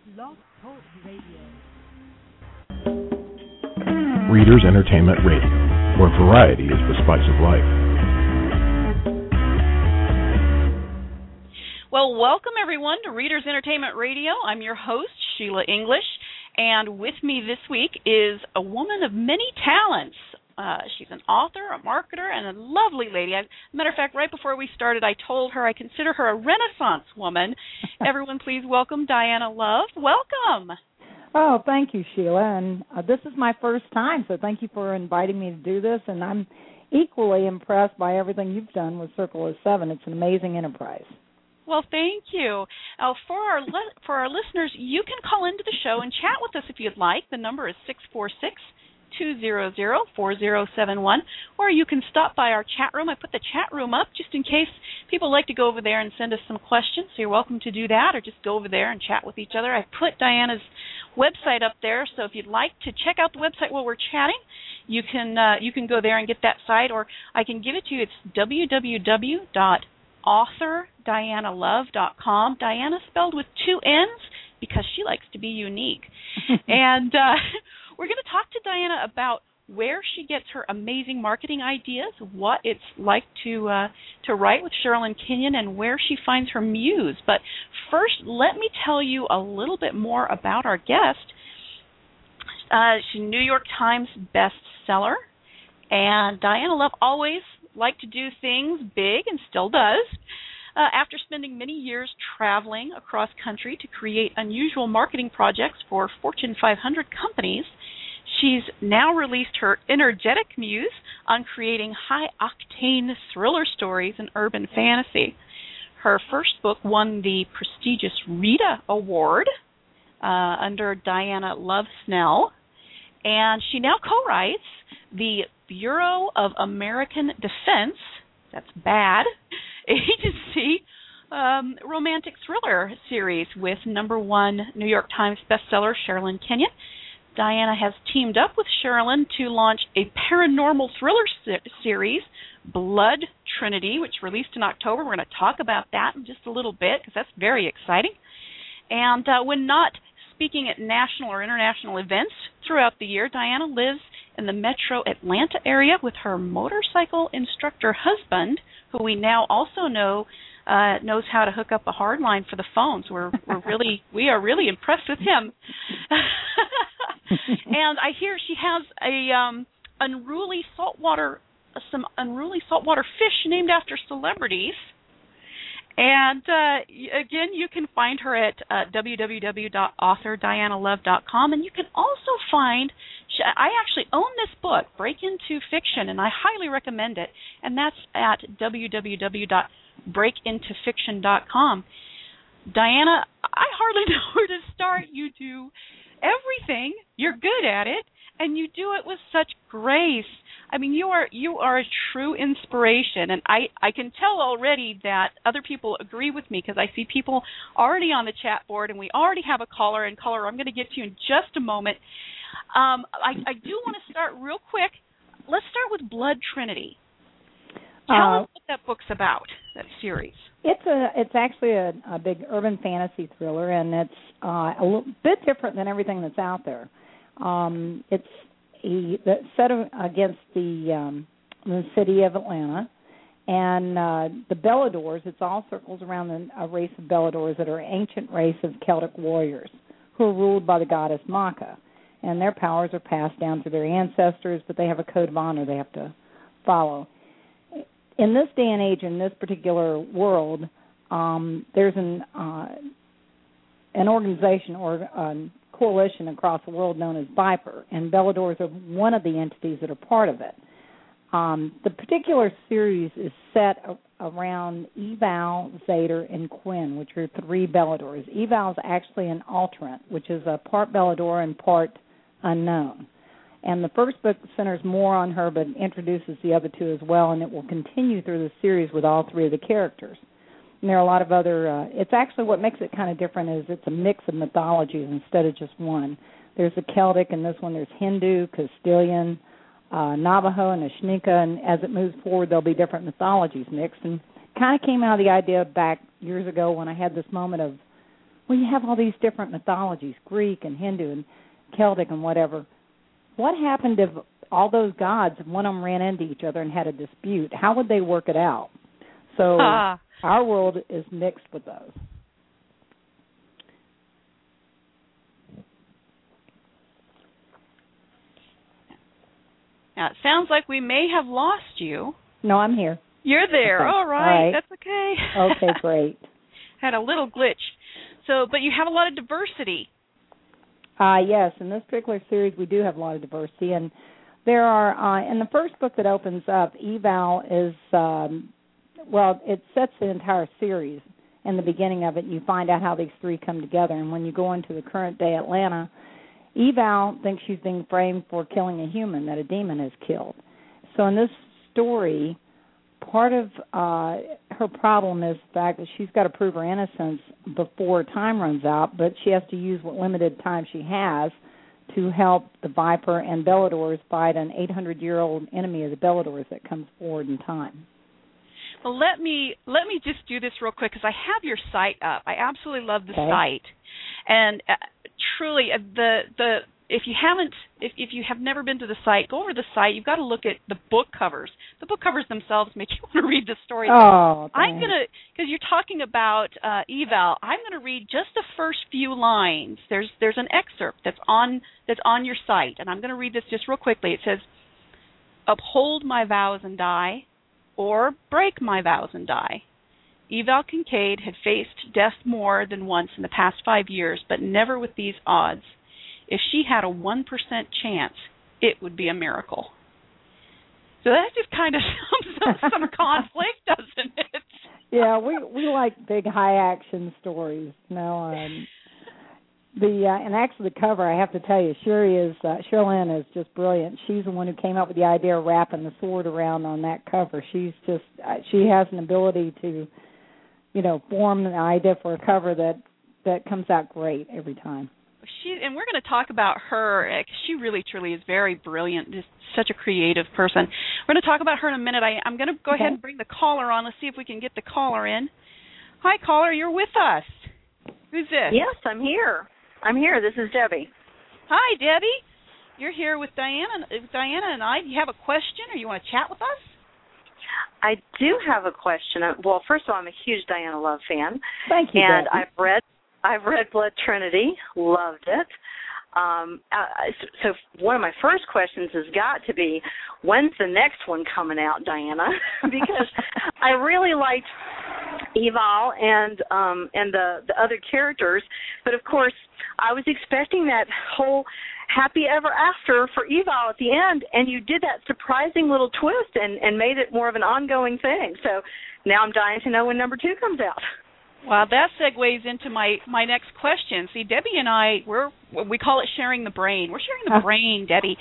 Blog Talk Radio. Readers Entertainment Radio, where variety is the spice of life. Well, welcome everyone to Readers Entertainment Radio. I'm your host, Sheila English, and with me this week is a woman of many talents. She's an author, a marketer, and a lovely lady. As a matter of fact, right before we started, I told her I consider her a Renaissance woman. Everyone, please welcome Diana Love. Welcome. Oh, thank you, Sheila. And this is my first time, so thank you for inviting me to do this. And I'm equally impressed by everything you've done with Circle of Seven. It's an amazing enterprise. Well, thank you. For our listeners, you can call into the show and chat with us if you'd like. The number is 646-200-4071, or you can stop by our chat room. I put the chat room up just in case people like to go over there and send us some questions, so you're welcome to do that, or just go over there and chat with each other. I put Diana's website up there, so if you'd like to check out the website while we're chatting, you can go there and get that site, or I can give it to you. It's www.authordianalove.com. Diana spelled with two N's because she likes to be unique. And we're going to talk to Diana about where she gets her amazing marketing ideas, what it's like to write with Sherilyn Kenyon, and where she finds her muse. But first, let me tell you a little bit more about our guest. She's a New York Times bestseller, and Diana Love always liked to do things big and still does. After spending many years traveling across country to create unusual marketing projects for Fortune 500 companies, she's now released her energetic muse on creating high-octane thriller stories and urban fantasy. Her first book won the prestigious Rita Award under Diana Love Snell, and she now co-writes the Bureau of American Defense, that's bad, agency romantic thriller series with #1 New York Times bestseller Sherilyn Kenyon. Diana has teamed up with Sherilyn to launch a paranormal thriller series, Blood Trinity, which released in October. We're going to talk about that in just a little bit because that's very exciting. And when not speaking at national or international events throughout the year, Diana lives in the metro Atlanta area with her motorcycle instructor husband, who we now also know knows how to hook up a hard line for the phones. We are really impressed with him. And I hear she has some unruly saltwater fish named after celebrities. And again, you can find her at www.authordianalove.com, and you can also find, I actually own this book, Break Into Fiction, and I highly recommend it, and that's at www.breakintofiction.com. Diana, I hardly know where to start. You do everything. You're good at it, and you do it with such grace. I mean, you are a true inspiration, and I can tell already that other people agree with me because I see people already on the chat board, and we already have a caller. And caller, I'm going to get to you in just a moment. I do want to start real quick. Let's start with Blood Trinity. Tell us what that book's about, that series. It's actually a big urban fantasy thriller, and it's a little bit different than everything that's out there. It's set against the city of Atlanta, and the Belladors. It's all circles around a race of Belladors that are an ancient race of Celtic warriors who are ruled by the goddess Macha, and their powers are passed down through their ancestors, but they have a code of honor they have to follow. In this day and age, in this particular world, there's an organization or a coalition across the world known as Viper, and Belladors are one of the entities that are part of it. The particular series is set around Eval, Zader, and Quinn, which are three Belladors. Eval is actually an alterant, which is a part Bellador and part unknown. And the first book centers more on her but introduces the other two as well, and it will continue through the series with all three of the characters. And there are a lot of other, it's actually what makes it kind of different is it's a mix of mythologies instead of just one. There's the Celtic, and this one there's Hindu, Castilian, Navajo, and Ashnika, and as it moves forward there'll be different mythologies mixed. And kind of came out of the idea back years ago when I had this moment of well, you have all these different mythologies, Greek and Hindu and Celtic and whatever. What happened if all those gods, one of them ran into each other and had a dispute? How would they work it out? So our world is mixed with those. Now, it sounds like we may have lost you. No, I'm here. You're there. Okay. All right. All right. That's okay. Okay, great. Had a little glitch. So, but you have a lot of diversity. Yes, in this particular series, we do have a lot of diversity. And there are, in the first book that opens up, Eval is, it sets the entire series in the beginning of it. You find out how these three come together. And when you go into the current day Atlanta, Eval thinks she's being framed for killing a human that a demon has killed. So in this story, part of her problem is the fact that she's got to prove her innocence before time runs out, but she has to use what limited time she has to help the Viper and Belladors fight an 800-year-old enemy of the Belladors that comes forward in time. Well, let me just do this real quick because I have your site up. I absolutely love the site, and truly, if you have never been to the site, go over to the site. You've got to look at the book covers. The book covers themselves make you want to read the story. Oh, because you're talking about Eval, I'm gonna read just the first few lines. There's an excerpt that's on your site, and I'm gonna read this just real quickly. It says, "Uphold my vows and die, or break my vows and die." Eval Kincaid had faced death more than once in the past 5 years, but never with these odds. If she had a 1% chance, it would be a miracle. So that just kind of sums up some conflict, doesn't it? Yeah, we like big high action stories. And actually the cover, I have to tell you, Sherilyn is just brilliant. She's the one who came up with the idea of wrapping the sword around on that cover. She has an ability to, form an idea for a cover that comes out great every time. And we're going to talk about her. She really, truly is very brilliant, just such a creative person. We're going to talk about her in a minute. I'm going to go ahead and bring the caller on. Let's see if we can get the caller in. Hi, caller. You're with us. Who's this? Yes, I'm here. This is Debbie. Hi, Debbie. You're here with Diana and I. Do you have a question or you want to chat with us? I do have a question. Well, first of all, I'm a huge Diana Love fan. Thank you, And Debbie. I've read Blood Trinity, loved it. So one of my first questions has got to be, when's the next one coming out, Diana? Because I really liked Eval and the other characters, but of course I was expecting that whole happy ever after for Eval at the end, and you did that surprising little twist and made it more of an ongoing thing. So now I'm dying to know when number 2 comes out. Well, that segues into my next question. See, Debbie and I, we call it sharing the brain. We're sharing the brain, Debbie.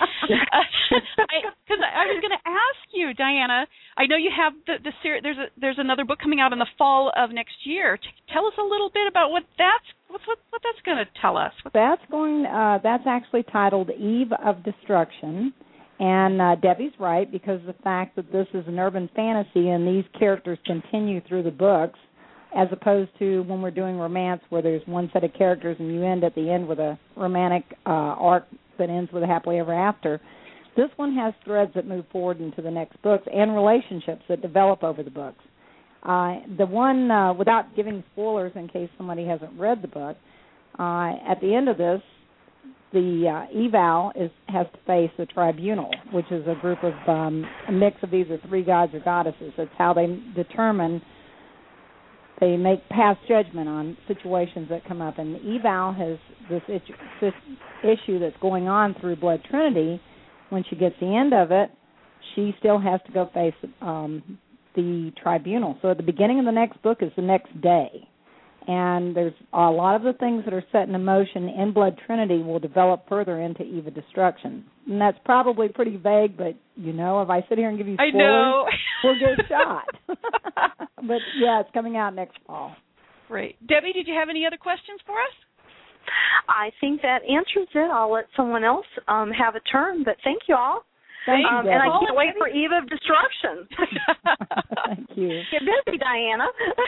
Because I was going to ask you, Diana, I know you have the series. There's another book coming out in the fall of next year. Tell us a little bit about what that's going to tell us. That's actually titled Eve of Destruction. And Debbie's right, because the fact that this is an urban fantasy and these characters continue through the books, as opposed to when we're doing romance where there's one set of characters and you end at the end with a romantic arc that ends with a happily ever after. This one has threads that move forward into the next books and relationships that develop over the books. The one, without giving spoilers in case somebody hasn't read the book, at the end of this, the Eval has to face the tribunal, which is a group of a mix of either 3 gods or goddesses. That's how they determine. They make past judgment on situations that come up. And Eval has this issue that's going on through Blood Trinity. When she gets the end of it, she still has to go face the tribunal. So at the beginning of the next book is the next day. And there's a lot of the things that are set in motion in Blood Trinity will develop further into Eve of Destruction. And that's probably pretty vague, but, if I sit here and give you spoilers, I know. We'll get shot. But, yeah, it's coming out next fall. Great. Debbie, did you have any other questions for us? I think that answers it. I'll let someone else have a turn, but thank you all. Thank you, and I can't wait for Eve of Destruction. Thank you. Get busy, Diana.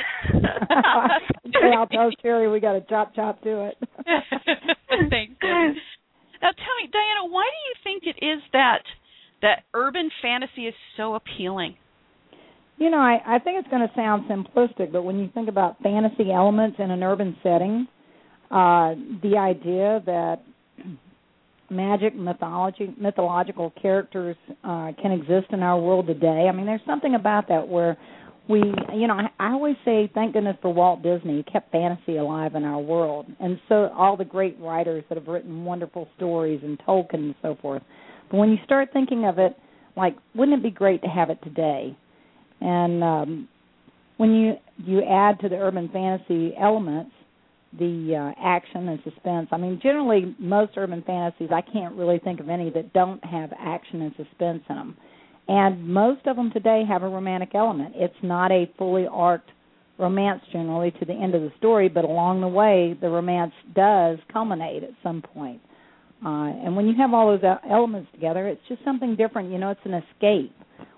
I'll tell Sherry we got to chop to it. Thanks, Debbie. Now, tell me, Diana, why do you think it is that urban fantasy is so appealing? You know, I think it's going to sound simplistic, but when you think about fantasy elements in an urban setting, the idea that magic, mythological characters can exist in our world today, I mean, there's something about that where I always say, thank goodness for Walt Disney. He kept fantasy alive in our world. And so all the great writers that have written wonderful stories and Tolkien and so forth. But when you start thinking of it, like, wouldn't it be great to have it today? And when you add to the urban fantasy elements the action and suspense, I mean, generally most urban fantasies, I can't really think of any that don't have action and suspense in them. And most of them today have a romantic element. It's not a fully arced romance generally to the end of the story, but along the way the romance does culminate at some point. And when you have all those elements together, it's just something different. You know, it's an escape.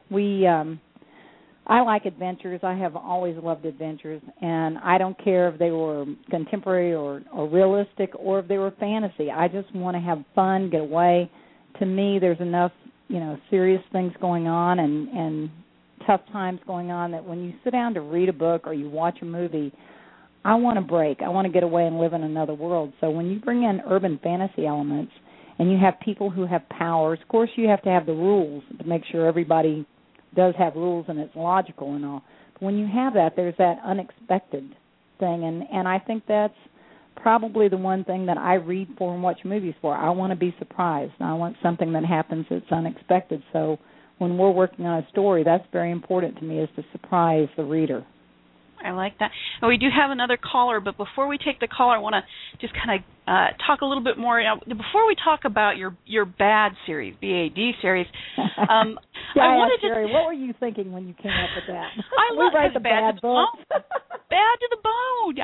I like adventures. I have always loved adventures, and I don't care if they were contemporary or realistic or if they were fantasy. I just want to have fun, get away. To me, there's enough, serious things going on and tough times going on that when you sit down to read a book or you watch a movie, I want a break. I want to get away and live in another world. So when you bring in urban fantasy elements and you have people who have powers, of course you have to have the rules to make sure everybody does have rules and it's logical and all. But when you have that, there's that unexpected thing, and I think that's probably the one thing that I read for and watch movies for. I want to be surprised. I want something that happens that's unexpected. So when we're working on a story, that's very important to me, is to surprise the reader. I like that. And we do have another caller, but before we take the caller, I want to just kind of talk a little bit more. Before we talk about your BAD series, BAD series, I wanted to. Sherry, what were you thinking when you came up with that? I love write the bad books. Bad to the bone.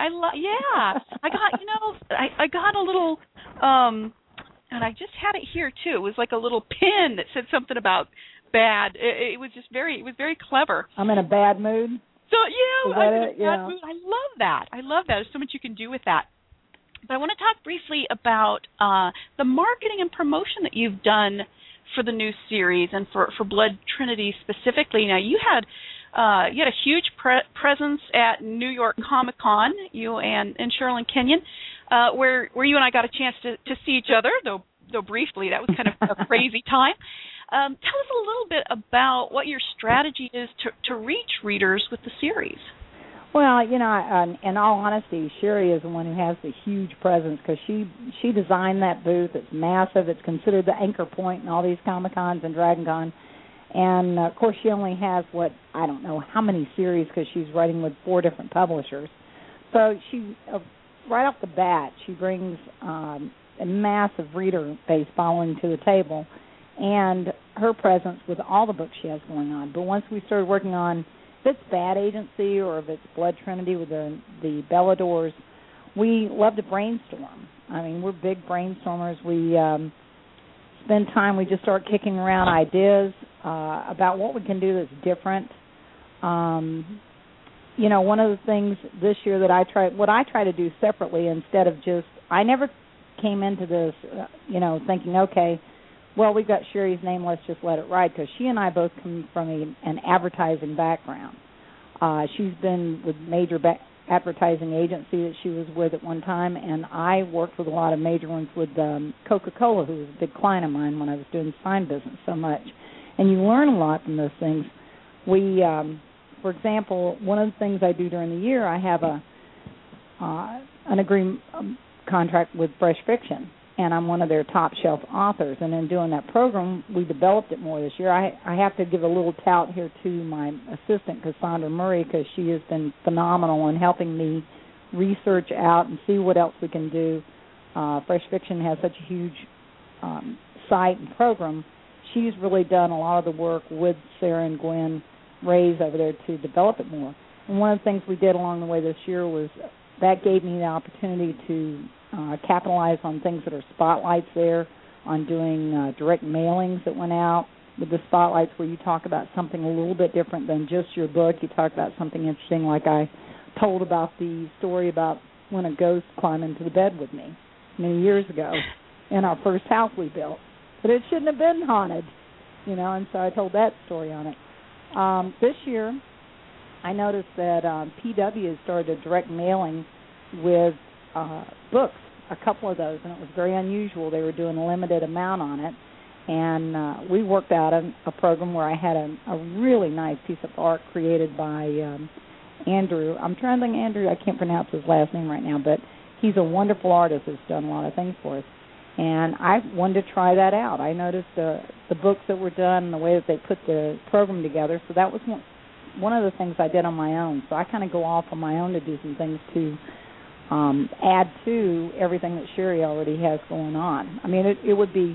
I got a little, and I just had it here too. It was like a little pin that said something about bad. It was very clever. I'm in a bad mood. So, I'm in a bad mood. I love that. There's so much you can do with that. But I want to talk briefly about the marketing and promotion that you've done for the new series and for Blood Trinity specifically. Now, you had a huge presence at New York Comic Con, you and Sherilyn Kenyon, where you and I got a chance to see each other, though briefly. That was kind of a crazy time. Tell us a little bit about what your strategy is to reach readers with the series. Well, in all honesty, Sherry is the one who has the huge presence because she designed that booth. It's massive. It's considered the anchor point in all these Comic-Cons and Dragon Con. And, of course, she only has, I don't know how many series because she's writing with 4 different publishers. So she, right off the bat, she brings a massive reader base following to the table, and her presence with all the books she has going on. But once we started working on, if it's Bad Agency or if it's Blood Trinity with the Belladors, we love to brainstorm. I mean, we're big brainstormers. We spend time, we just start kicking around ideas about what we can do that's different. One of the things this year that I try to do separately instead of just, I never came into this, thinking, okay, well, we've got Sherry's name, let's just let it ride, because she and I both come from an advertising background. She's been with major advertising agency that she was with at one time, and I worked with a lot of major ones with Coca-Cola, who was a big client of mine when I was doing sign business so much. And you learn a lot from those things. We, for example, one of the things I do during the year, I have an agreement contract with Fresh Fiction, and I'm one of their top shelf authors. And in doing that program, we developed it more this year. I have to give a little tout here to my assistant, Cassandra Murray, because she has been phenomenal in helping me research out and see what else we can do. Fresh Fiction has such a huge site and program. She's really done a lot of the work with Sarah and Gwen Rays over there to develop it more. And one of the things we did along the way this year was that gave me the opportunity to capitalize on things that are spotlights there, on doing direct mailings that went out, with the spotlights where you talk about something a little bit different than just your book. You talk about something interesting, like I told about the story about when a ghost climbed into the bed with me many years ago in our first house we built. But it shouldn't have been haunted, and so I told that story on it. This year, I noticed that PW started a direct mailing with books, a couple of those, and it was very unusual. They were doing a limited amount on it, and we worked out a program where I had a really nice piece of art created by Andrew. I'm trying to think, Andrew, I can't pronounce his last name right now, but he's a wonderful artist who's done a lot of things for us. And I wanted to try that out. I noticed the books that were done and the way that they put the program together, so that was one of the things I did on my own. So I kind of go off on my own to do some things to add to everything that Sherry already has going on. I mean, it would be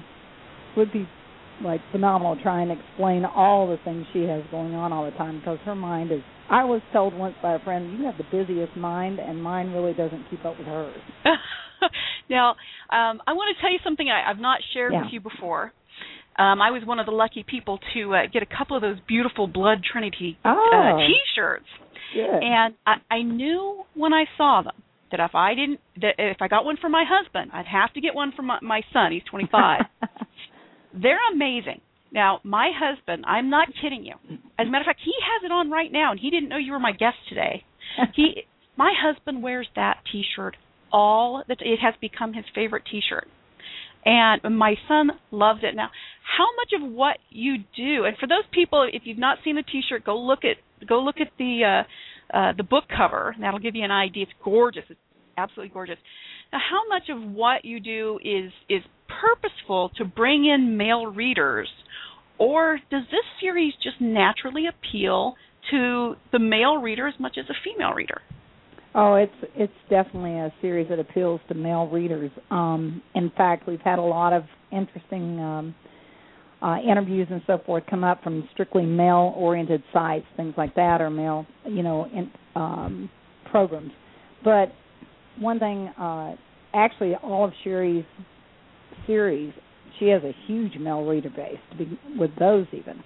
like phenomenal trying to explain all the things she has going on all the time, because her mind is, I was told once by a friend, you have the busiest mind, and mine really doesn't keep up with hers. Now, I want to tell you something I've not shared with you before. I was one of the lucky people to get a couple of those beautiful Blood Trinity T-shirts. Good. And I knew when I saw them that if I got one for my husband, I'd have to get one for my son. He's 25. They're amazing. Now, my husband, I'm not kidding you. As a matter of fact, he has it on right now, and he didn't know you were my guest today. My husband wears that T-shirt it has become his favorite T-shirt. And my son loves it. Now, how much of what you do, and for those people, if you've not seen the T-shirt, go look at the book cover, and that'll give you an idea. It's gorgeous. It's absolutely gorgeous. Now, how much of what you do is purposeful to bring in male readers, or does this series just naturally appeal to the male reader as much as a female reader? Oh, it's definitely a series that appeals to male readers. In fact, we've had a lot of interesting interviews and so forth come up from strictly male-oriented sites, things like that, or male, programs. But one thing, actually, all of Sherry's series, she has a huge male reader base, with those even.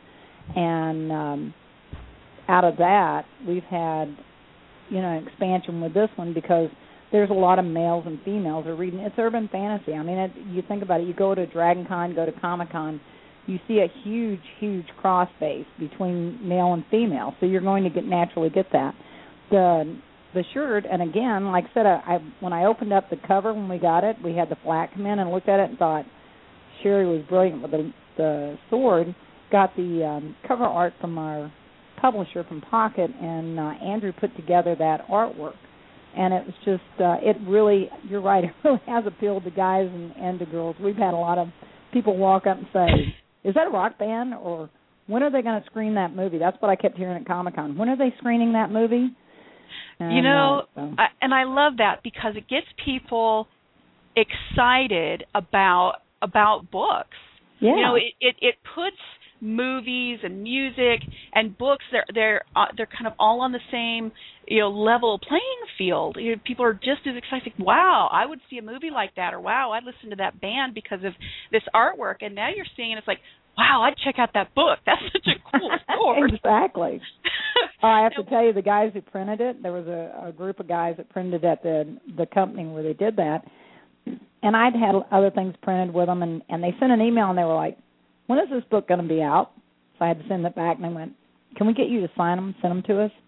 And out of that, we've had expansion with this one, because there's a lot of males and females are reading. It's urban fantasy. I mean, you think about it. You go to DragonCon, go to Comic-Con, you see a huge, huge cross base between male and female. So you're going to naturally get that. The shirt, and again, like I said, when I opened up the cover when we got it, we had the flat come in and looked at it and thought Sherry was brilliant with the sword. Got the cover art from our publisher from Pocket, and Andrew put together that artwork, and it was just it really, you're right, it really has appealed to guys and to girls. We've had a lot of people walk up and say, is that a rock band, or when are they going to screen that movie? That's what I kept hearing at Comic-Con. When are they screening that movie? And, and I love that, because it gets people excited about books. Yeah. It puts movies and music and books, they're kind of all on the same level playing field. People are just as excited. Wow, I would see a movie like that, or wow, I'd listen to that band because of this artwork. And now you're seeing it, it's like, wow, I'd check out that book. That's such a cool story. Exactly. I have to tell you, the guys who printed it, there was a group of guys that printed at the company where they did that, and I'd had other things printed with them, and they sent an email, and they were like, when is this book going to be out? So I had to send it back, and they went, can we get you to sign them, send them to us?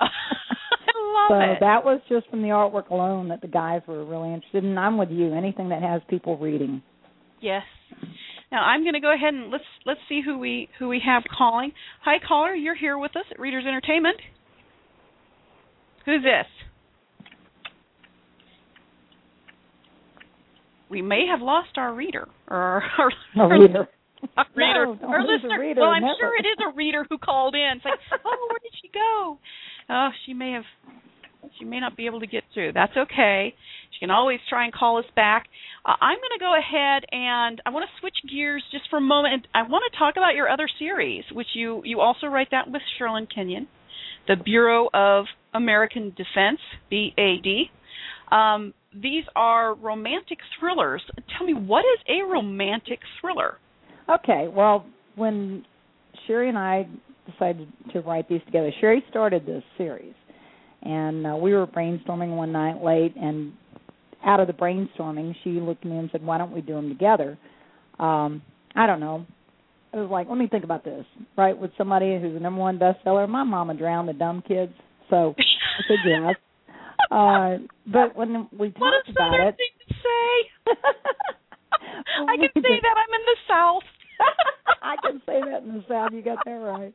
I love it. So that was just from the artwork alone that the guys were really interested in. I'm with you, anything that has people reading. Yes. Now I'm going to go ahead and let's see who we have calling. Hi, caller, you're here with us at Readers Entertainment. Who's this? We may have lost our reader, or our reader. Reader. No, Our listener. reader, well, I'm never. sure it is a reader who called in. It's like, oh, where did she go? Oh, she may not be able to get through. That's okay. She can always try and call us back. I'm going to go ahead, and I want to switch gears just for a moment. I want to talk about your other series, which you also write that with Sherlyn Kenyon, the Bureau of American Defense, BAD. These are romantic thrillers. Tell me, what is a romantic thriller? Okay, well, when Sherry and I decided to write these together. Sherry started this series, and we were brainstorming one night late, and out of the brainstorming, she looked at me and said, why don't we do them together? I don't know. It was like, let me think about this, right, with somebody who's a number one bestseller. My mama drowned the dumb kids, so I said yes. But when we talked about it... What a Southern thing to say. I can say that. I'm in the South. I can say that in the South. You got that right.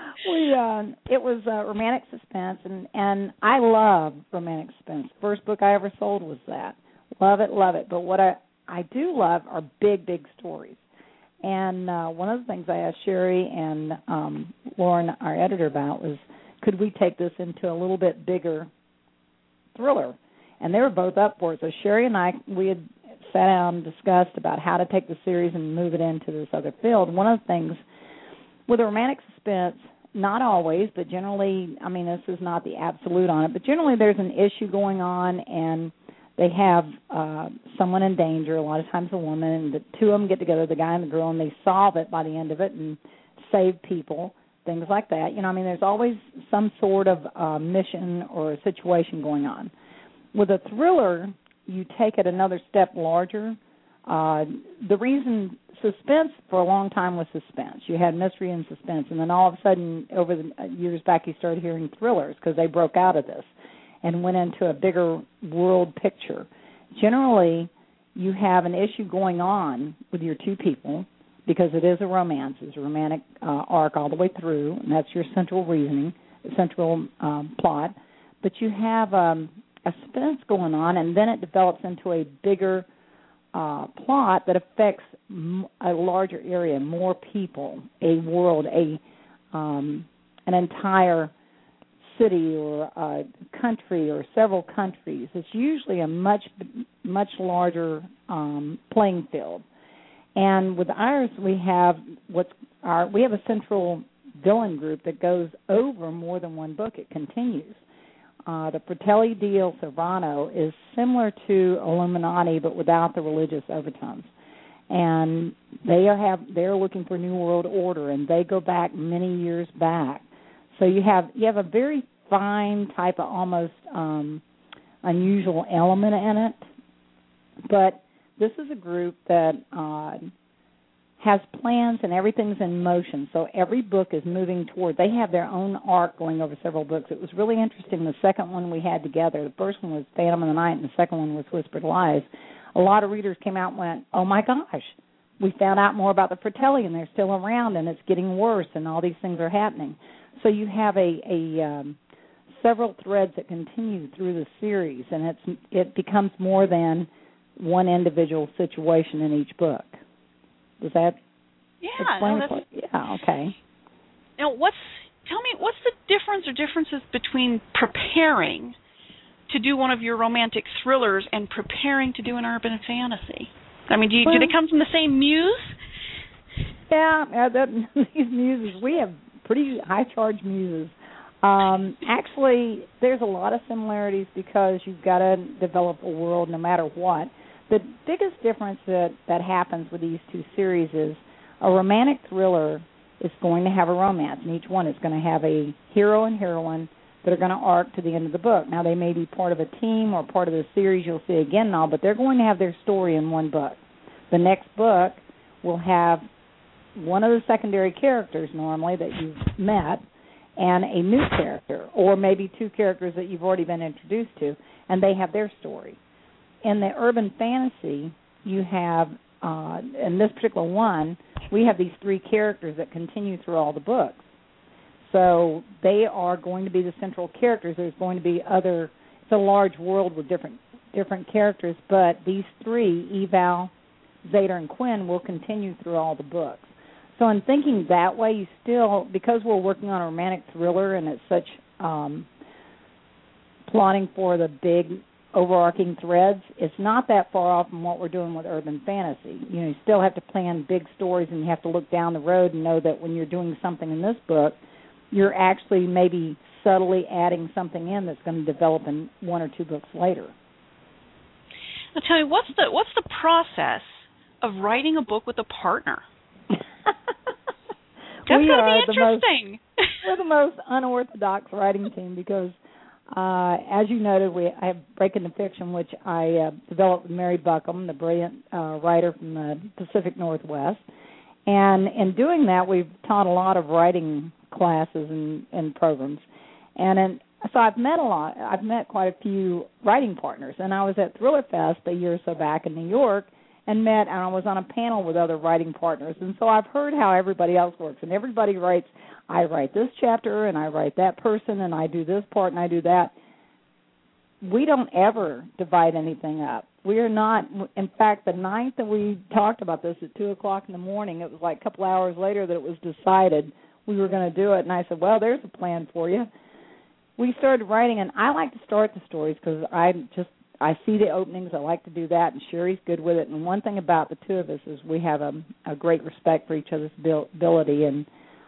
It was romantic suspense, and I love romantic suspense. First book I ever sold was that. Love it, love it. But what I do love are big, big stories. And one of the things I asked Sherry and Lauren, our editor, about was, could we take this into a little bit bigger thriller? And they were both up for it. So Sherry and I, we had sat down and discussed about how to take the series and move it into this other field. One of the things with a romantic suspense, not always, but generally, I mean, this is not the absolute on it, but generally there's an issue going on, and they have someone in danger, a lot of times a woman, and the two of them get together, the guy and the girl, and they solve it by the end of it and save people, things like that. You know, I mean, there's always some sort of mission or a situation going on. With a thriller, you take it another step larger. The reason suspense for a long time was suspense. You had mystery and suspense, and then all of a sudden, over the years back, you started hearing thrillers because they broke out of this and went into a bigger world picture. Generally, you have an issue going on with your two people because it is a romance. It's a romantic arc all the way through, and that's your central reasoning, central plot. But you have a suspense going on, and then it develops into a bigger plot that affects a larger area, more people, a world, an entire city or a country or several countries. It's usually a much larger playing field. And with ours, we have a central villain group that goes over more than one book. It continues. The Fratelli di Servano is similar to Illuminati, but without the religious overtones. And they're looking for New World Order, and they go back many years back. So you have a very fine type of almost unusual element in it. But this is a group that has plans and everything's in motion. So every book is moving toward. They have their own arc going over several books. It was really interesting. The second one we had together, the first one was Phantom of the Night, and the second one was Whispered Lies. A lot of readers came out and went, oh, my gosh, we found out more about the Fratelli, and they're still around, and it's getting worse, and all these things are happening. So you have several threads that continue through the series, and it becomes more than one individual situation in each book. Does that explain? Yeah, okay. Now, tell me, what's the difference or differences between preparing to do one of your romantic thrillers and preparing to do an urban fantasy? I mean, do they come from the same muse? Yeah, these muses, we have pretty high-charged muses. Actually, there's a lot of similarities because you've got to develop a world no matter what. The biggest difference that happens with these two series is a romantic thriller is going to have a romance, and each one is going to have a hero and heroine that are going to arc to the end of the book. Now, they may be part of a team or part of the series you'll see again and all, but they're going to have their story in one book. The next book will have one of the secondary characters normally that you've met and a new character, or maybe two characters that you've already been introduced to, and they have their story. In the urban fantasy, you have, in this particular one, we have these three characters that continue through all the books. So they are going to be the central characters. There's going to be it's a large world with different characters, but these three, Eval, Zeta, and Quinn, will continue through all the books. So in thinking that way, you still, because we're working on a romantic thriller and it's such plotting for the big overarching threads, it's not that far off from what we're doing with urban fantasy. You still have to plan big stories, and you have to look down the road and know that when you're doing something in this book, you're actually maybe subtly adding something in that's going to develop in one or two books later. Now tell me, what's the process of writing a book with a partner? That's going to be interesting. We're the most unorthodox writing team because, as you noted, I have Break Into Fiction, which I developed with Mary Buckham, the brilliant writer from the Pacific Northwest. And in doing that, we've taught a lot of writing classes and programs. So I've met quite a few writing partners. And I was at Thriller Fest a year or so back in New York and I was on a panel with other writing partners. And so I've heard how everybody else works. And everybody writes, I write this chapter and I write that person and I do this part and I do that. We don't ever divide anything up. We are not. In fact, the night that we talked about this at 2 o'clock in the morning, it was like a couple hours later that it was decided we were going to do it. And I said, well, there's a plan for you. We started writing, and I like to start the stories because I see the openings. I like to do that, and Sherry's good with it. And one thing about the two of us is we have a great respect for each other's ability. And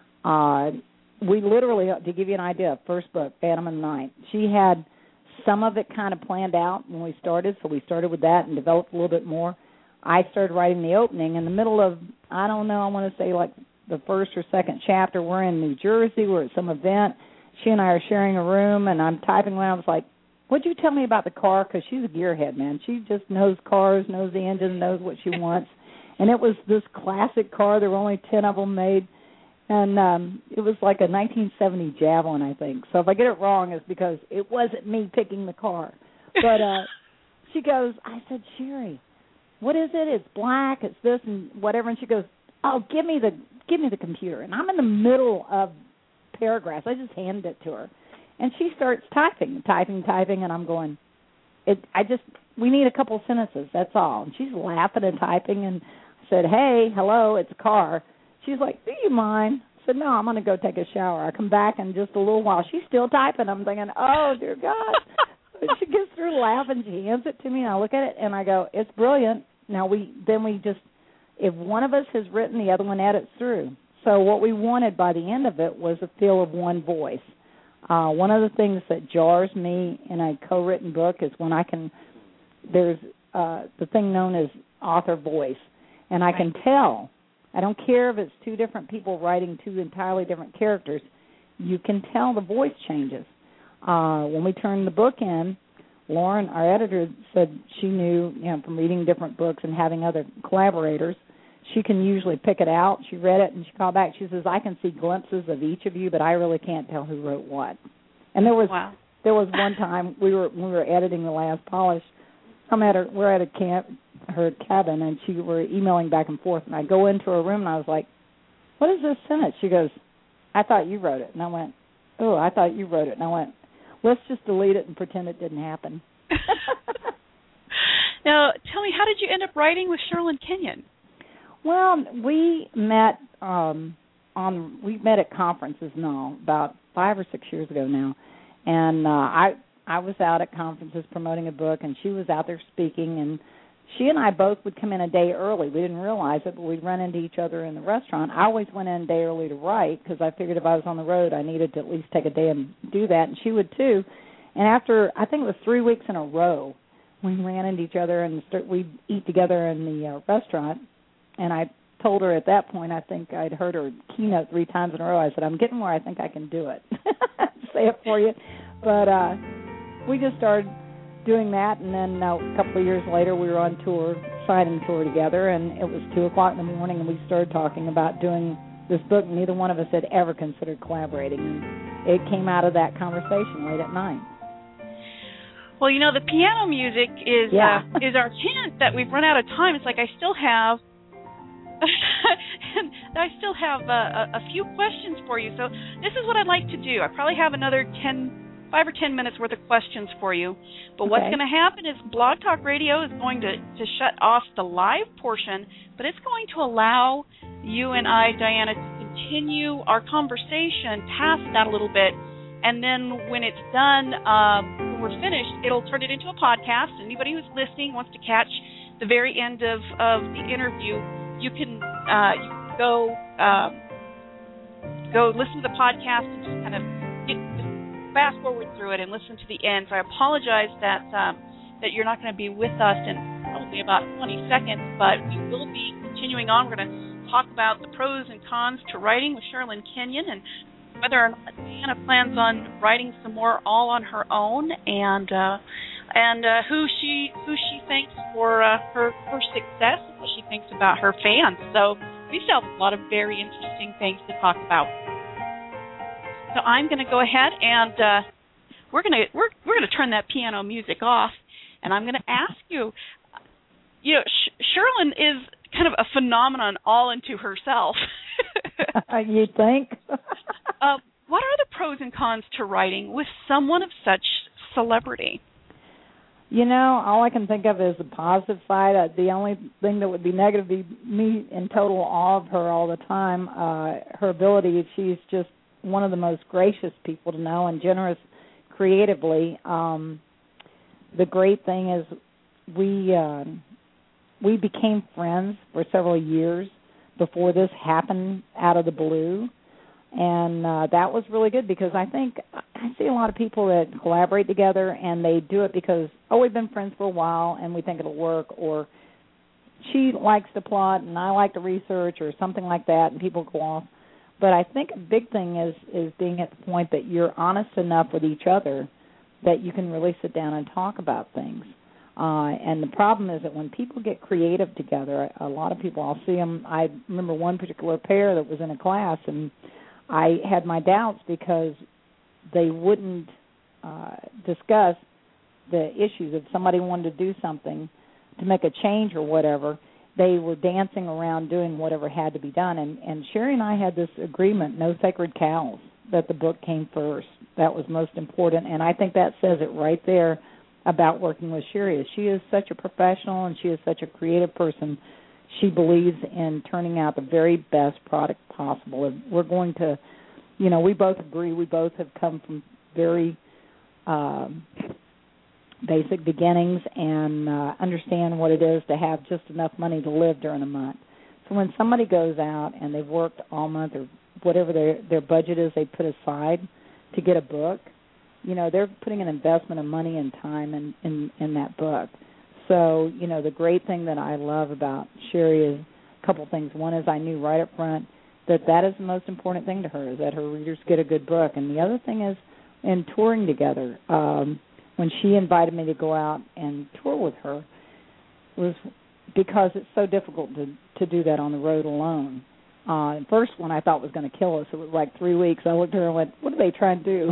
we literally, to give you an idea, first book, Phantom of the Night, she had some of it kind of planned out when we started, so we started with that and developed a little bit more. I started writing the opening in the middle of, I don't know, I want to say like the first or second chapter. We're in New Jersey. We're at some event. She and I are sharing a room, and I'm typing away. I was like, what'd you tell me about the car? Because she's a gearhead, man. She just knows cars, knows the engine, knows what she wants. And it was this classic car. There were only 10 of them made. And it was like a 1970 Javelin, I think. So if I get it wrong, it's because it wasn't me picking the car. But she goes, I said, Sherry, what is it? It's black, it's this and whatever. And she goes, oh, give me the computer. And I'm in the middle of paragraphs. I just handed it to her. And she starts typing, and I'm going, we need a couple sentences, that's all. And she's laughing and typing, and I said, hey, hello, it's a car. She's like, do you mind? I said, no, I'm going to go take a shower. I come back in just a little while. She's still typing. I'm thinking, oh, dear God. She gets through laughing. She hands it to me, and I look at it, and I go, it's brilliant. Now, if one of us has written, the other one edits through. So what we wanted by the end of it was a feel of one voice. One of the things that jars me in a co-written book is when there's the thing known as author voice, and I can tell. I don't care if it's two different people writing two entirely different characters. You can tell the voice changes. When we turned the book in, Lauren, our editor, said she knew, from reading different books and having other collaborators, she can usually pick it out. She read it, and she called back. She says, I can see glimpses of each of you, but I really can't tell who wrote what. And there was one time when we were editing the last polish, we're at her cabin, and we were emailing back and forth, and I go into her room, and I was like, what is this sentence? She goes, I thought you wrote it. And I went, oh, I thought you wrote it. And I went, let's just delete it and pretend it didn't happen. Now, tell me, how did you end up writing with Sherilyn Kenyon? Well, we met at conferences now about 5 or 6 years ago now, and I was out at conferences promoting a book, and she was out there speaking, and she and I both would come in a day early. We didn't realize it, but we'd run into each other in the restaurant. I always went in a day early to write because I figured if I was on the road, I needed to at least take a day and do that, and she would too. And after, I think it was 3 weeks in a row, we ran into each other and we'd eat together in the restaurant. And I told her at that point, I think I'd heard her keynote 3 times in a row. I said, I'm getting where I think I can do it. Say it for you. But we just started doing that, and then a couple of years later, we were on signing tour together, and it was 2 o'clock in the morning, and we started talking about doing this book. Neither one of us had ever considered collaborating, and it came out of that conversation late at night. Well, the piano music is our hint that we've run out of time. It's like I still have a few questions for you. So this is what I'd like to do. I probably have another 5 or 10 minutes worth of questions for you. But what's going to happen is Blog Talk Radio is going to shut off the live portion, but it's going to allow you and I, Diana, to continue our conversation past that a little bit. And then when it's done, when we're finished, it'll turn it into a podcast. Anybody who's listening wants to catch the very end of the interview, you can go listen to the podcast and just kind of fast forward through it and listen to the end. So I apologize that you're not going to be with us in probably about 20 seconds, but we will be continuing on. We're going to talk about the pros and cons to writing with Sherilyn Kenyon, and whether or not Diana plans on writing some more all on her own, and who she thanks for her success, and what she thinks about her fans. So we still have a lot of very interesting things to talk about. So I'm going to go ahead and we're going to turn that piano music off, and I'm going to ask you. Sherilyn is kind of a phenomenon all into herself. You think? What are the pros and cons to writing with someone of such celebrity? All I can think of is the positive side. The only thing that would be negative would be me in total awe of her all the time. Her ability, she's just one of the most gracious people to know and generous creatively. The great thing is we became friends for several years before this happened out of the blue. And that was really good because I see a lot of people that collaborate together and they do it because, we've been friends for a while and we think it'll work, or she likes to plot and I like to research or something like that, and people go off. But I think a big thing is being at the point that you're honest enough with each other that you can really sit down and talk about things. And the problem is that when people get creative together, a lot of people, I'll see them. I remember one particular pair that was in a class, and I had my doubts because they wouldn't discuss the issues. If somebody wanted to do something to make a change or whatever, they were dancing around doing whatever had to be done. And Sherry and I had this agreement, no sacred cows, that the book came first. That was most important, and I think that says it right there about working with Sherry. She is such a professional and she is such a creative person. She believes in turning out the very best product possible. And we're going to, we both agree. We both have come from very basic beginnings and understand what it is to have just enough money to live during a month. So when somebody goes out and they've worked all month or whatever their budget is they put aside to get a book, they're putting an investment of money and time in that book. So, the great thing that I love about Sherry is a couple things. One is I knew right up front that is the most important thing to her, is that her readers get a good book. And the other thing is in touring together. When she invited me to go out and tour with her, was because it's so difficult to do that on the road alone. The first one I thought was going to kill us. It was like 3 weeks. I looked at her and went, what are they trying to do?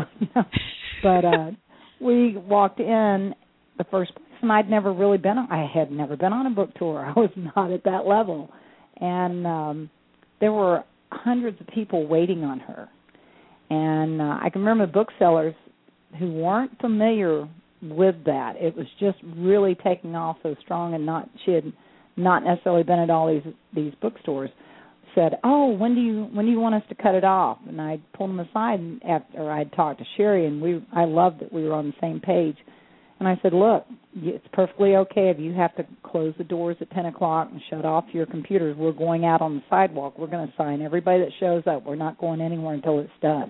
But we walked in the first place, and I had never been on a book tour. I was not at that level. And there were hundreds of people waiting on her. And I can remember booksellers who weren't familiar with that. It was just really taking off so strong, and she had not necessarily been at all these bookstores. Said, when do you want us to cut it off? And I pulled them aside after I'd talked to Sherry, and I loved that we were on the same page. And I said, look, it's perfectly okay if you have to close the doors at 10 o'clock and shut off your computers. We're going out on the sidewalk. We're going to sign everybody that shows up. We're not going anywhere until it's done.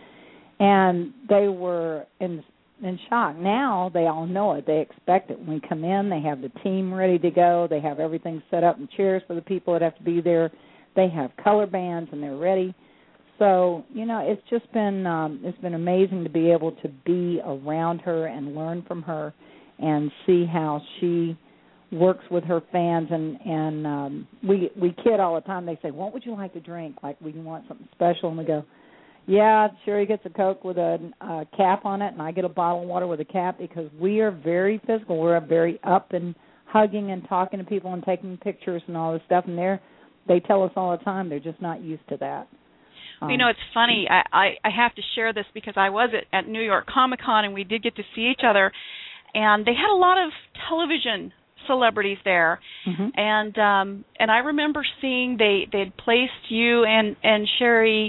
And they were in shock. Now they all know it. They expect it. When we come in, they have the team ready to go. They have everything set up and chairs for the people that have to be there. They have color bands, and they're ready. So, it's just been amazing to be able to be around her and learn from her and see how she works with her fans. And we kid all the time. They say, what would you like to drink? Like, we want something special. And we go, yeah, Sherry gets a Coke with a cap on it, and I get a bottle of water with a cap, because we are very physical. We're very up and hugging and talking to people and taking pictures and all this stuff. And they tell us all the time they're just not used to that. It's funny. I have to share this because I was at New York Comic Con, and we did get to see each other, and they had a lot of television celebrities there, and I remember seeing they'd placed you and Sherry,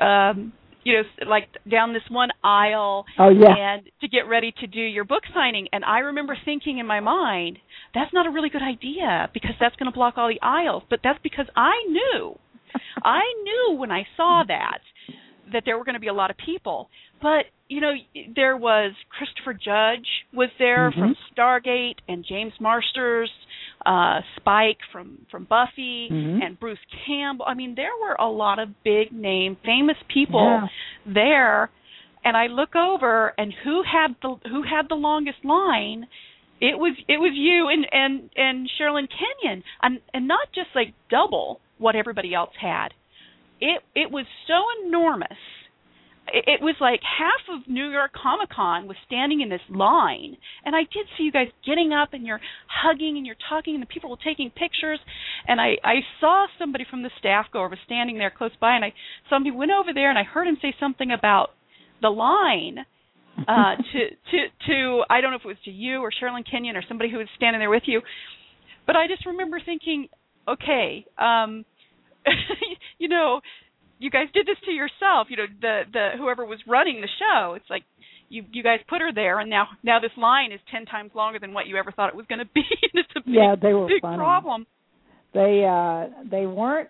like down this one aisle, and to get ready to do your book signing, and I remember thinking in my mind, that's not a really good idea because that's going to block all the aisles. But that's because I knew when I saw that there were going to be a lot of people. But, there was Christopher Judge was there from Stargate, and James Marsters Spike from Buffy, mm-hmm. and Bruce Campbell. I mean, there were a lot of big name, famous people there. And I look over, and who had the longest line? It was you and Sherilyn Kenyon, and not just like double what everybody else had. It was so enormous. It was like half of New York Comic Con was standing in this line, and I did see you guys getting up and you're hugging and you're talking, and the people were taking pictures. And I saw somebody from the staff go over, standing there close by, and somebody went over there, and I heard him say something about the line to I don't know if it was to you or Sherilyn Kenyon or somebody who was standing there with you, but I just remember thinking, okay, you know, you guys did this to yourself. You know, the whoever was running the show, it's like you guys put her there, and now this line is 10 times longer than what you ever thought it was going to be. It's a big problem. They weren't.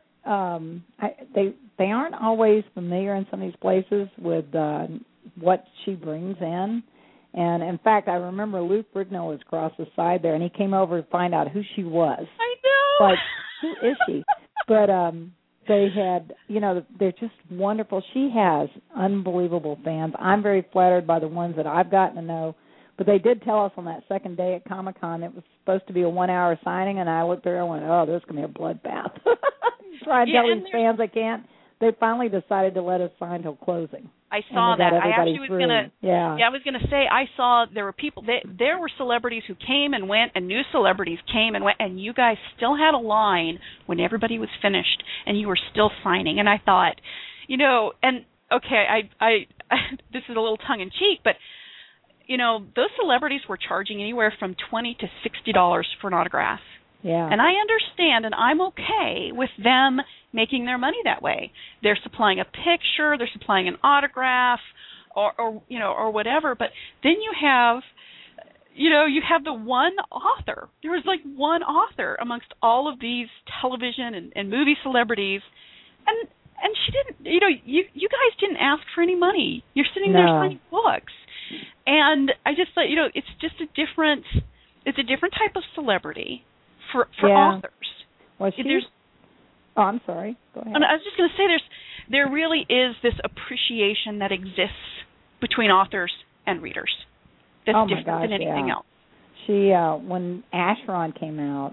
They aren't always familiar in some of these places with what she brings in. And, in fact, I remember Luke Brignall was across the side there, and he came over to find out who she was. I know. Like, who is she? But they had, you know, they're just wonderful. She has unbelievable fans. I'm very flattered by the ones that I've gotten to know. But they did tell us on that second day at Comic-Con it was supposed to be a 1-hour signing, and I looked there and went, oh, this is going to be a bloodbath. Try and tell these fans they can't. They finally decided to let us sign till closing. I saw that. I actually was going to. Yeah, I was going to say I saw there were people. There were celebrities who came and went, and new celebrities came and went, and you guys still had a line when everybody was finished, and you were still signing. And I thought, you know, and okay, I this is a little tongue in cheek, but you know, those celebrities were charging anywhere from $20 to $60 for an autograph. Yeah. And I understand, and I'm okay with them making their money that way. They're supplying a picture, they're supplying an autograph, or you know, or whatever. But then you have the one author. There was like one author amongst all of these television and movie celebrities, and she didn't. You know, you guys didn't ask for any money. You're sitting there signing books, and I just thought, you know, it's just a different type of celebrity for authors. Well, oh, I'm sorry. Go ahead. And I was just going to say, there really is this appreciation that exists between authors and readers that's different than anything else. She, when Acheron came out,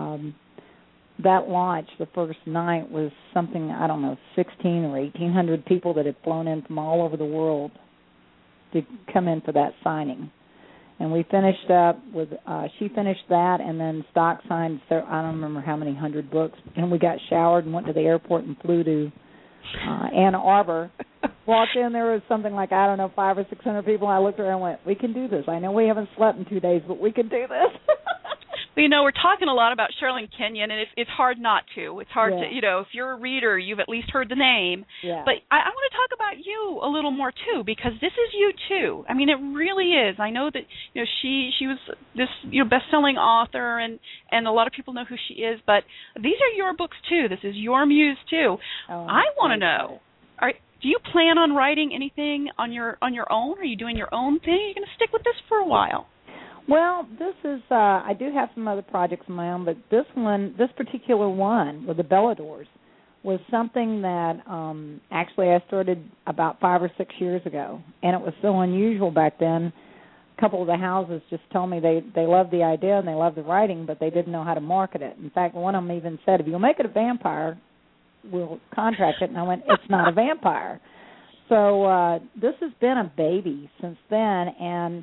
that launch, the first night, was something, I don't know, 16 or 1,800 people that had flown in from all over the world to come in for that signing. And we finished up with, she finished that, and then Stock signed, I don't remember how many 100 books, and we got showered and went to the airport and flew to Ann Arbor. Walked in, there was something like, I don't know, 500 or 600 people. I looked around and went, we can do this. I know we haven't slept in 2 days, but we can do this. Well, you know, we're talking a lot about Sherilyn Kenyon, and it's hard not to. It's hard to, you know, if you're a reader, you've at least heard the name. Yeah. But I want to talk about you a little more, too, because this is you, too. I mean, it really is. I know that, you know, she was this, you know, best-selling author, and a lot of people know who she is, but these are your books, too. This is your muse, too. Oh, I want to know, do you plan on writing anything on your own? Are you doing your own thing? Are you going to stick with this for a while? Well, this is, I do have some other projects of my own, but this particular one with the Belladors was something that actually I started about 5 or 6 years ago, and it was so unusual back then. A couple of the houses just told me they loved the idea and they loved the writing, but they didn't know how to market it. In fact, one of them even said, if you'll make it a vampire, we'll contract it. And I went, it's not a vampire. So this has been a baby since then, and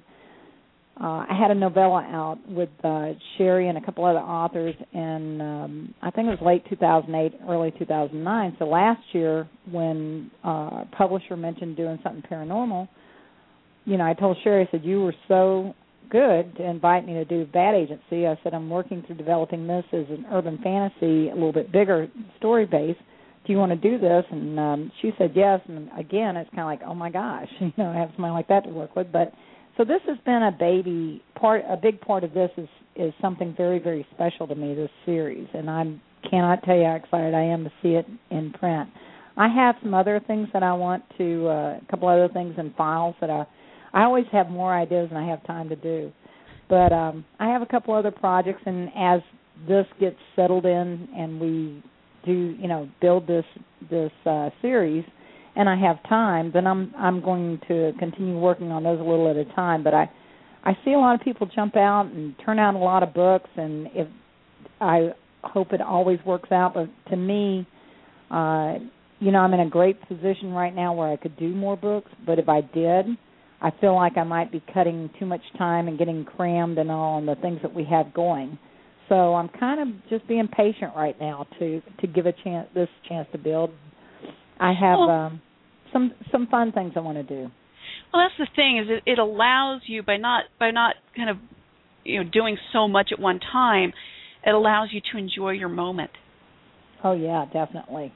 I had a novella out with Sherry and a couple other authors in, I think it was late 2008, early 2009. So last year when a publisher mentioned doing something paranormal, you know, I told Sherry, I said, you were so good to invite me to do Bad Agency. I said, I'm working through developing this as an urban fantasy, a little bit bigger story base. Do you want to do this? And she said yes. And again, it's kind of like, oh my gosh, you know, I have somebody like that to work with. But so this has been a big part of this is something very, very special to me, this series. And I cannot tell you how excited I am to see it in print. I have some other things that I want to, a couple other things in files that I always have more ideas than I have time to do. But I have a couple other projects, and as this gets settled in and we do, build this series, and I have time, then I'm going to continue working on those a little at a time. But I see a lot of people jump out and turn out a lot of books, and if I hope it always works out. But to me, I'm in a great position right now where I could do more books. But if I did, I feel like I might be cutting too much time and getting crammed and all on the things that we have going. So I'm kind of just being patient right now to give this chance to build. I have some fun things I want to do. Well, that's the thing, is it allows you, by not kind of doing so much at one time, it allows you to enjoy your moment. Oh yeah, definitely.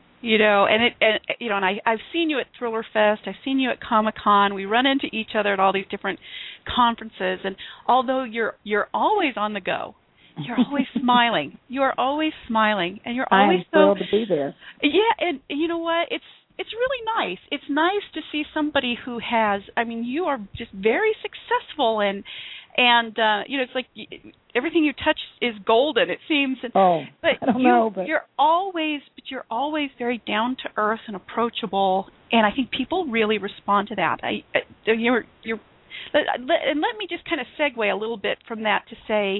And I've seen you at Thriller Fest. I've seen you at Comic-Con. We run into each other at all these different conferences, and although you're always on the go, you're always smiling. You are always smiling, and you're always thrilled to be there. Yeah, and you know what? It's really nice. It's nice to see somebody who has. I mean, you are just very successful, and it's like everything you touch is golden. It seems. But I don't know. But you're always very down to earth and approachable, and I think people really respond to that. And let me just kind of segue a little bit from that to say,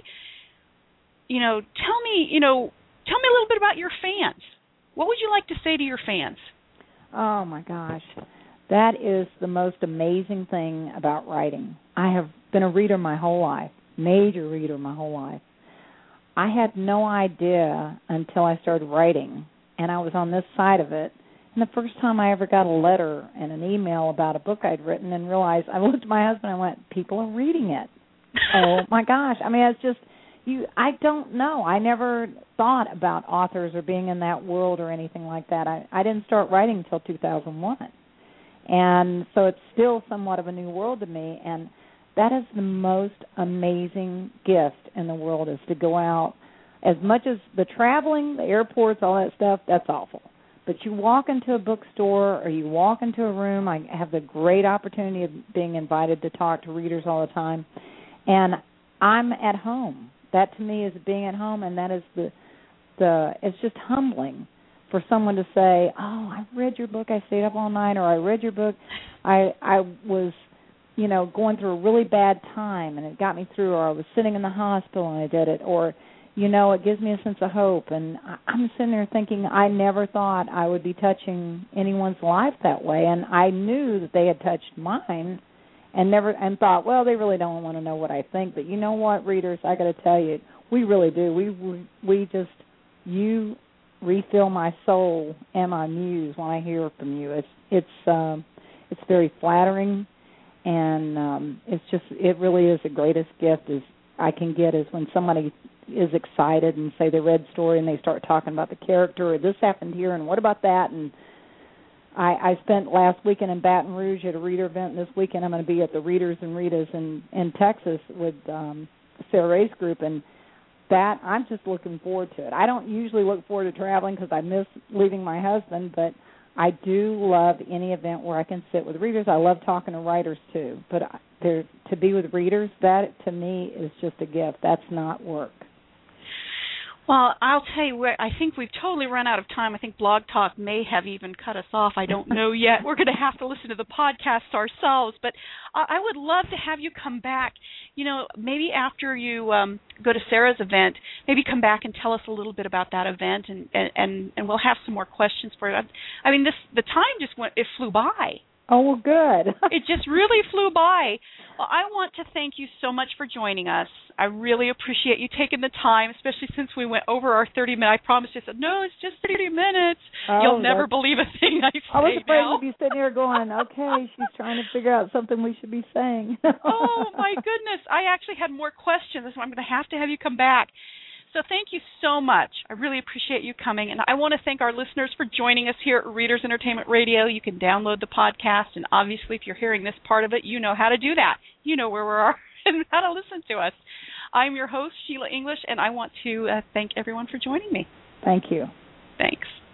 tell me a little bit about your fans. What would you like to say to your fans? Oh, my gosh. That is the most amazing thing about writing. I have been a reader my whole life, major reader my whole life. I had no idea until I started writing, and I was on this side of it. And the first time I ever got a letter and an email about a book I'd written and realized, I looked at my husband and I went, people are reading it. Oh, my gosh. I mean, it's just... I don't know. I never thought about authors or being in that world or anything like that. I didn't start writing until 2001. And so it's still somewhat of a new world to me. And that is the most amazing gift in the world, is to go out. As much as the traveling, the airports, all that stuff, that's awful. But you walk into a bookstore or you walk into a room. I have the great opportunity of being invited to talk to readers all the time. And I'm at home. That to me is being at home, and that is it's just humbling for someone to say, "Oh, I read your book. I stayed up all night," or "I read your book. I was, going through a really bad time, and it got me through," or "I was sitting in the hospital and I did it," or it gives me a sense of hope. And I'm sitting there thinking, I never thought I would be touching anyone's life that way, and I knew that they had touched mine. And thought, well, they really don't want to know what I think. But you know what, readers, I got to tell you, we really do. You refill my soul and my muse when I hear from you. It's very flattering, and it really is the greatest gift as I can get, is when somebody is excited and say they read the story and they start talking about the character, or this happened here and what about that. And I spent last weekend in Baton Rouge at a reader event. This weekend I'm going to be at the Readers and Readers in Texas with Sarah Ray's group, and that I'm just looking forward to it. I don't usually look forward to traveling because I miss leaving my husband, but I do love any event where I can sit with readers. I love talking to writers too, but to be with readers, that to me is just a gift. That's not work. Well, I'll tell you what, I think we've totally run out of time. I think Blog Talk may have even cut us off. I don't know yet. We're going to have to listen to the podcast ourselves. But I would love to have you come back, maybe after you go to Sarah's event, maybe come back and tell us a little bit about that event, and we'll have some more questions for you. I mean, the time it flew by. Oh, well, good. It just really flew by. Well, I want to thank you so much for joining us. I really appreciate you taking the time, especially since we went over our 30 minutes. I promised you, no, it's just 30 minutes. Oh, you'll never believe a thing I say now. I was afraid you'd be sitting here going, okay, she's trying to figure out something we should be saying. Oh, my goodness. I actually had more questions, so I'm going to have you come back. So thank you so much. I really appreciate you coming. And I want to thank our listeners for joining us here at Readers Entertainment Radio. You can download the podcast, and obviously if you're hearing this part of it, you know how to do that. You know where we are and how to listen to us. I'm your host, Sheila English, and I want to thank everyone for joining me. Thank you. Thanks.